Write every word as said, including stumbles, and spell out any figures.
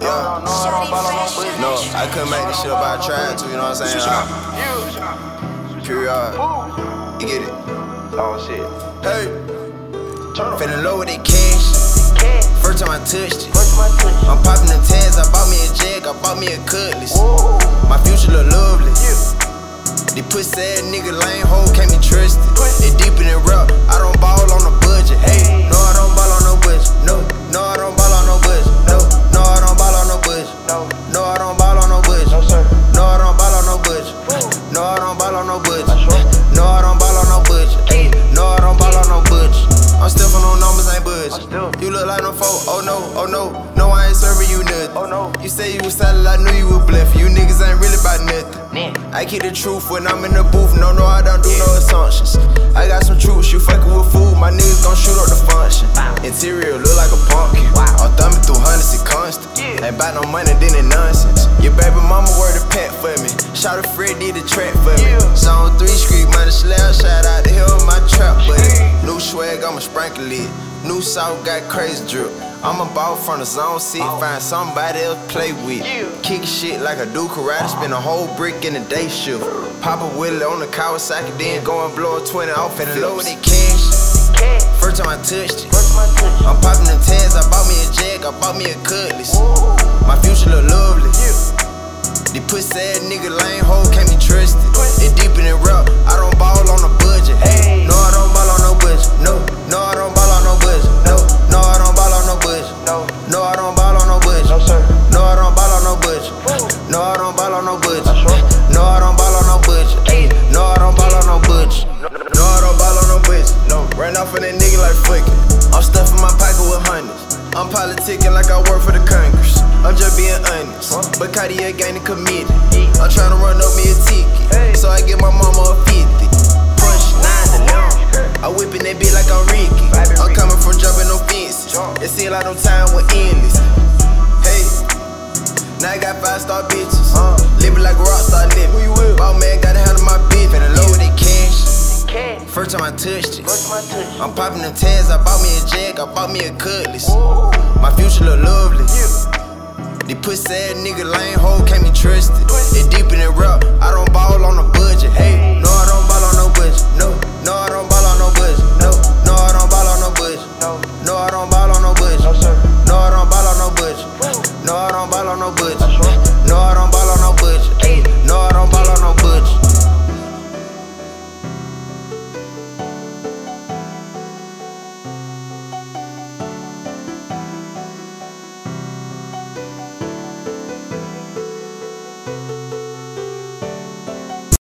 Yeah. No, I couldn't make this shit up, but I tried to, you know what I'm saying? Uh, period. You get it? Oh shit. Hey. Feeling low with that cash. First time I touched it. I'm popping them tags, I bought me a jag, I bought me a cutlass. My future look lovely. The pussy ass nigga lame hoe can't be trusted. They deep in the rap, I don't ball on a budget. Hey, no, I don't ball on no budget. No, no, I don't ball on no budget. No, no, I don't ball on no budget. No, no, I don't ball on no budget. No, sir. No, I don't ball on no budget. No, I don't ball on no budget. No, I don't ball on no budget. Hey, no, I don't ball on no budget. I'm still from no numbers, ain't budget. You look like no folk, oh no, oh no. No, I ain't serving you nothing. Oh no. You say you was solid, I knew you was bluffing. You niggas ain't really about nothing. I keep the truth when I'm in the booth. No, no, I don't do no assumptions. I got some troops, you fucking with food. My niggas gon' shoot up the function. Interior look like a pumpkin. I'm thumbing through hundreds, it constant. Ain't bout no money, then it nonsense. Your baby mama word a pat for me. Shout out Fred did the track for me. Zone three street money slab, shout out to him, my trap buddy. New swag, I'ma sprinkle it. New South got crazy drip. I'm a ball from the zone seat, find somebody else play with. Kick shit like I do karate, spin a whole brick in a day shift. Pop a Willie on the Kawasaki, then go and blow a twenty off and low with that cash. First time I touched it. I'm popping them tags, I bought me a jag, I bought me a cutlass. My future look lovely. The pussy ass nigga lame hoe can't be trusted. They deep in the rap, I don't ball on a budget. No, I don't ball on no budget. No, no, I don't ball on no budget. No, no, I don't ball on no budget. No, no, I don't ball on no budget. No, sir. No, I don't ball on no budget. No, I don't ball on no budget. No, I don't ball on no budget. No, I don't ball on no budget. No, I don't ball on no budget. No, ran off of that nigga like fuck it. I'm stuffing my pocket with hundreds. I'm politicking like I work for the Congress. I'm just being honest, but Cartier gang committed. I'm trying to run up me a ticket, so I get my mama a fifty. Push nine to eleven, I whipping that bitch like I'm Ricky. I'm coming from jumping no fences. It seem like no time with endless. Hey, now I got five star bitches, living like a rock star living. Ball man gotta handle my bitch, finna load that cash. First time I touched it. I'm popping them tags, I bought me a jag, I bought me a cutlass. My future look lovely. The pussy ass nigga lame hoe can't be trusted. They deep in the rap, I don't ball on a budget. Hey, no, I don't ball on no budget. No, no, I don't ball on no budget. No.